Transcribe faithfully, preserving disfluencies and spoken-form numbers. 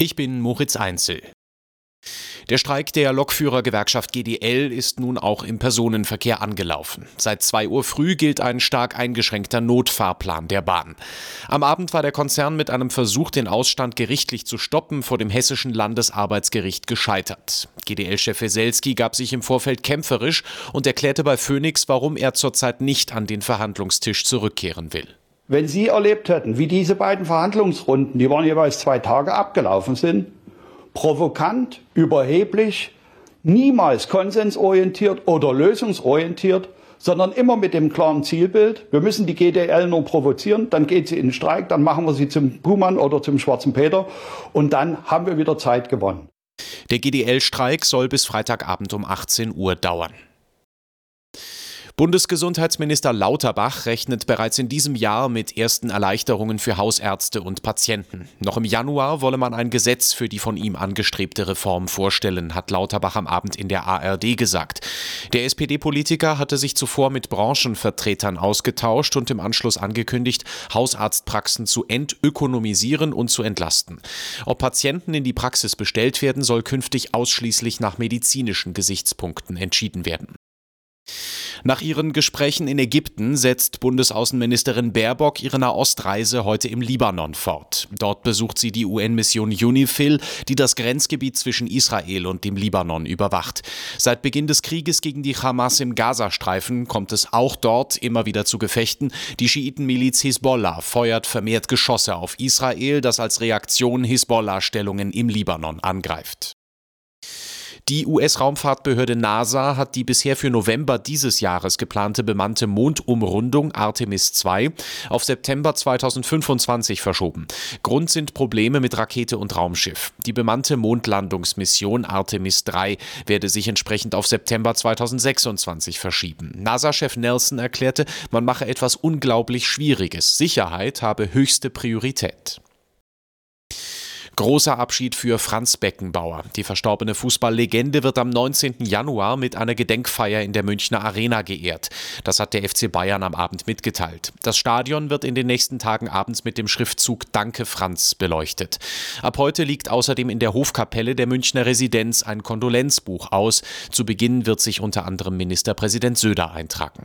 Ich bin Moritz Einzel. Der Streik der Lokführergewerkschaft G D L ist nun auch im Personenverkehr angelaufen. Seit zwei Uhr früh gilt ein stark eingeschränkter Notfahrplan der Bahn. Am Abend war der Konzern mit einem Versuch, den Ausstand gerichtlich zu stoppen, vor dem Hessischen Landesarbeitsgericht gescheitert. G D L-Chef Weselski gab sich im Vorfeld kämpferisch und erklärte bei Phoenix, warum er zurzeit nicht an den Verhandlungstisch zurückkehren will. Wenn Sie erlebt hätten, wie diese beiden Verhandlungsrunden, die waren jeweils zwei Tage, abgelaufen sind, provokant, überheblich, niemals konsensorientiert oder lösungsorientiert, sondern immer mit dem klaren Zielbild, wir müssen die G D L nur provozieren, dann geht sie in den Streik, dann machen wir sie zum Buhmann oder zum Schwarzen Peter und dann haben wir wieder Zeit gewonnen. Der G D L-Streik soll bis Freitagabend um achtzehn Uhr dauern. Bundesgesundheitsminister Lauterbach rechnet bereits in diesem Jahr mit ersten Erleichterungen für Hausärzte und Patienten. Noch im Januar wolle man ein Gesetz für die von ihm angestrebte Reform vorstellen, hat Lauterbach am Abend in der A R D gesagt. Der S P D-Politiker hatte sich zuvor mit Branchenvertretern ausgetauscht und im Anschluss angekündigt, Hausarztpraxen zu entökonomisieren und zu entlasten. Ob Patienten in die Praxis bestellt werden, soll künftig ausschließlich nach medizinischen Gesichtspunkten entschieden werden. Nach ihren Gesprächen in Ägypten setzt Bundesaußenministerin Baerbock ihre Nahostreise heute im Libanon fort. Dort besucht sie die U N-Mission UNIFIL, die das Grenzgebiet zwischen Israel und dem Libanon überwacht. Seit Beginn des Krieges gegen die Hamas im Gazastreifen kommt es auch dort immer wieder zu Gefechten. Die Schiitenmiliz Hisbollah feuert vermehrt Geschosse auf Israel, das als Reaktion Hisbollah-Stellungen im Libanon angreift. Die U S-Raumfahrtbehörde NASA hat die bisher für November dieses Jahres geplante bemannte Mondumrundung Artemis zwei auf September zweitausendfünfundzwanzig verschoben. Grund sind Probleme mit Rakete und Raumschiff. Die bemannte Mondlandungsmission Artemis drei werde sich entsprechend auf September zweitausendsechsundzwanzig verschieben. NASA-Chef Nelson erklärte, man mache etwas unglaublich Schwieriges. Sicherheit habe höchste Priorität. Großer Abschied für Franz Beckenbauer. Die verstorbene Fußballlegende wird am neunzehnten Januar mit einer Gedenkfeier in der Münchner Arena geehrt. Das hat der F C Bayern am Abend mitgeteilt. Das Stadion wird in den nächsten Tagen abends mit dem Schriftzug Danke Franz beleuchtet. Ab heute liegt außerdem in der Hofkapelle der Münchner Residenz ein Kondolenzbuch aus. Zu Beginn wird sich unter anderem Ministerpräsident Söder eintragen.